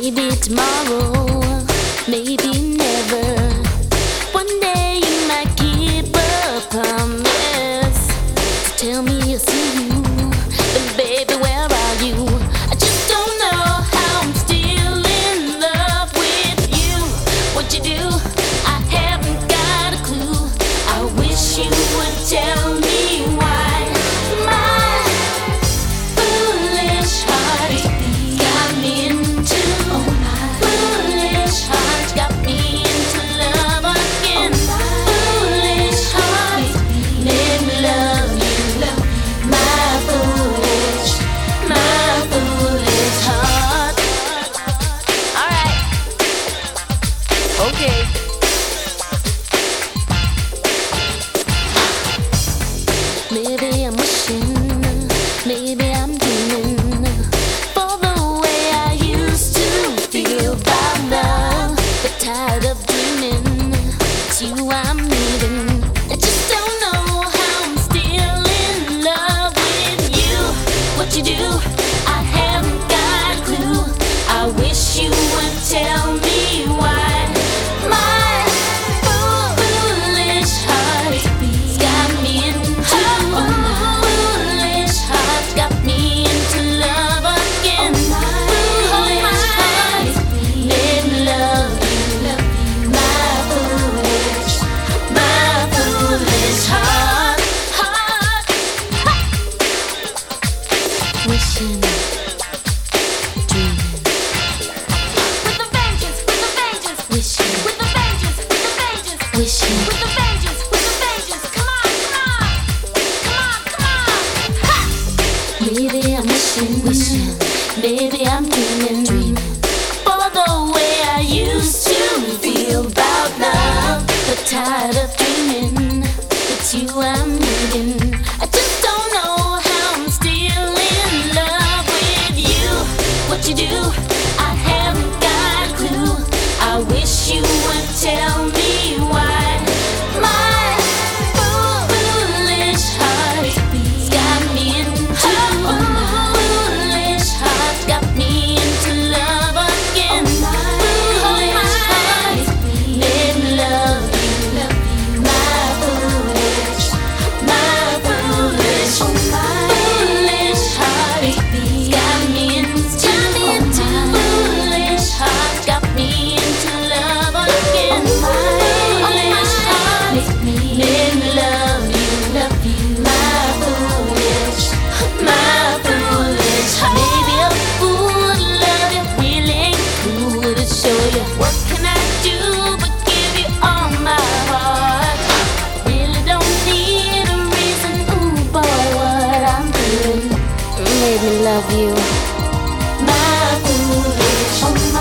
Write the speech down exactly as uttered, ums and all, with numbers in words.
Maybe tomorrow, maybe never. One day you might keep a promise. So tell me you'll see you, but baby, where are you? I just don't know how I'm still in love with you. What you do, I haven't got a clue. I wish you would tell me why. My foolish heart got me into foolish heart got me into love again. Foolish heart made me love you. My foolish, my foolish heart. Alright, okay. Maybe I'm wishing, maybe I'm dreaming, for the way I used to feel about love. But tired of dreaming, it's you I'm needing. I just don't know how I'm still in love with you. What you do, I haven't got a clue. I wish you would tell me why. My foolish heart got me into foolish heart got me into love again. Foolish heart made me love you. My foolish, my foolish heart, heart, ha. Wishing, dreaming, with a vengeance, with a vengeance, wishing, with a vengeance, with a vengeance, wishing, with a vengeance, with a vengeance. Come on, come on, come on, come on. Ha! Maybe I'm wishing, wishing, maybe I'm dreaming, dreaming, for the way I used to feel about love. But tired of dreaming, it's you I'm needing. I just don't know how I'm still in love with you. What you do, I haven't got a clue. I wish you would tell me why. My foolish heart got me into foolish heart got me into love again. Foolish heart made me love you. My foolish, my foolish, foolish heart got me into foolish heart got me into love again. Foolish heart made me love you, love you. My foolish, my foolish heart. Maybe a fool to love you really ain't cool to show you. What can I do but give you all my heart? Really don't need a reason, ooh boy, what I'm doing made me love you. My foolish, oh my